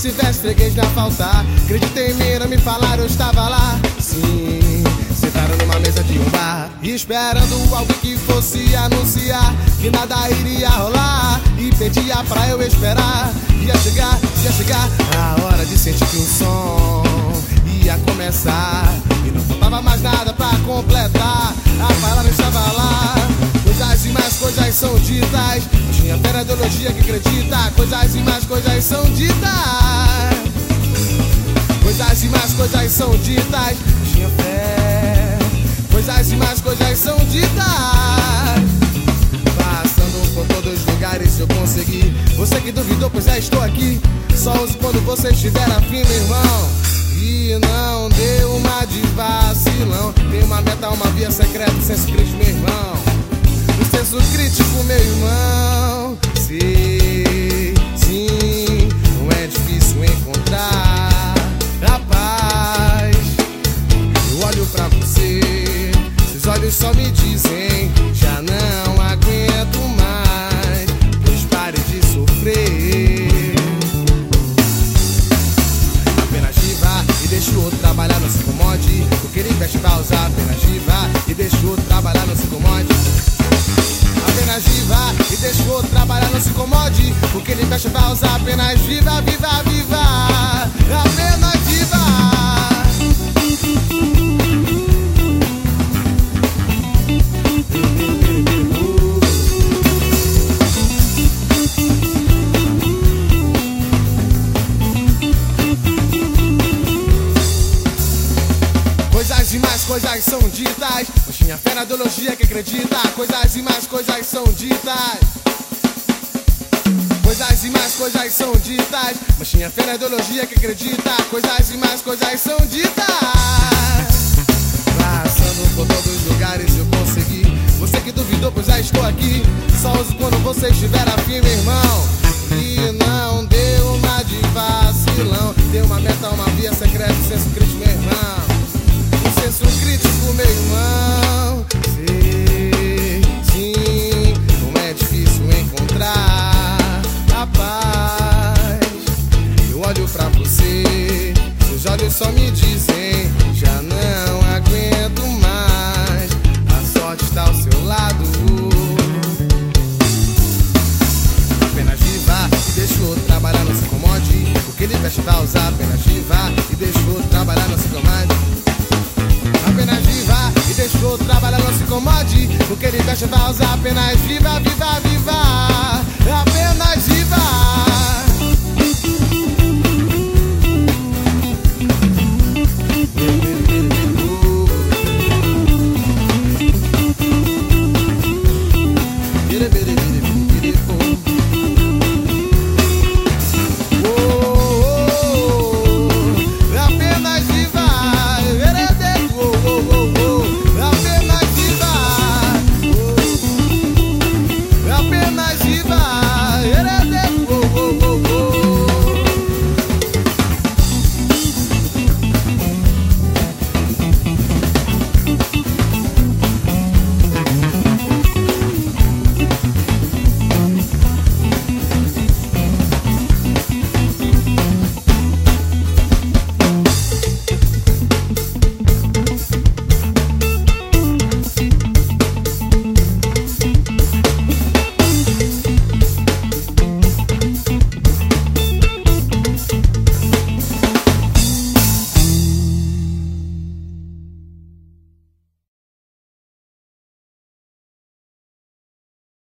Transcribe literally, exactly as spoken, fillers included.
se tivesse freguês não ia faltar. Acredita em mim, não me falaram, eu estava lá. Sim, sentaram numa mesa de um bar, esperando alguém que fosse anunciar que nada iria rolar. E pedia pra eu esperar. Ia chegar, ia chegar a hora de sentir que o som ia começar. E não faltava mais nada pra completar. A palavra estava lá. Coisas e mais coisas são ditas. Tinha fé na ideologia que acredita. Coisas e mais coisas são ditas. Coisas e mais coisas são ditas. Tinha fé. Coisas e mais coisas são ditas. Passando por todos os lugares eu consegui. Você que duvidou, pois é, estou aqui. Só use quando você estiver afim, meu irmão. E não deu uma de vacilão. Tem uma meta, uma via secreta, senso crítico, meu irmão. O senso crítico, meu irmão. Sei, sim, não é difícil encontrar. Rapaz, eu olho pra você, seus olhos só me dizem: já não aguento mais, pois pare de sofrer. Apenas viva e deixa o outro trabalhar, não se incomode. O que ele veste pra usar, apenas viva e deixa o outro trabalhar, não se incomode. Apenas viva e deixa o outro trabalhar, não se incomode. O que ele veste pra usar, apenas viva, viva, viva. Apenas viva. Coisas e mais coisas são ditas, mas tinha fé na ideologia que acredita. Coisas e mais coisas são ditas. Coisas e mais coisas são ditas, mas tinha fé na ideologia que acredita. Coisas e mais coisas são ditas. Passando por todos os lugares eu consegui. Você que duvidou, pois já estou aqui. Só use quando você estiver afim, meu irmão. E não deu uma de vacilão. Tem uma meta, uma via secreta, senso crítico, meu irmão. Senso crítico, meu irmão. Sei, sim, não é difícil encontrar. Rapaz, eu olho pra você, seus olhos só me dizem: já não aguento mais, a sorte está ao seu lado. Apenas viva e deixa o outro trabalhar, não se incomode. O que ele veste pra usar, apenas viva e deixa o outro trabalhar, não se incomode. Apenas viva e deixa o outro trabalhar, não se incomode. O que ele veste vai usar, apenas viva, viva, viva.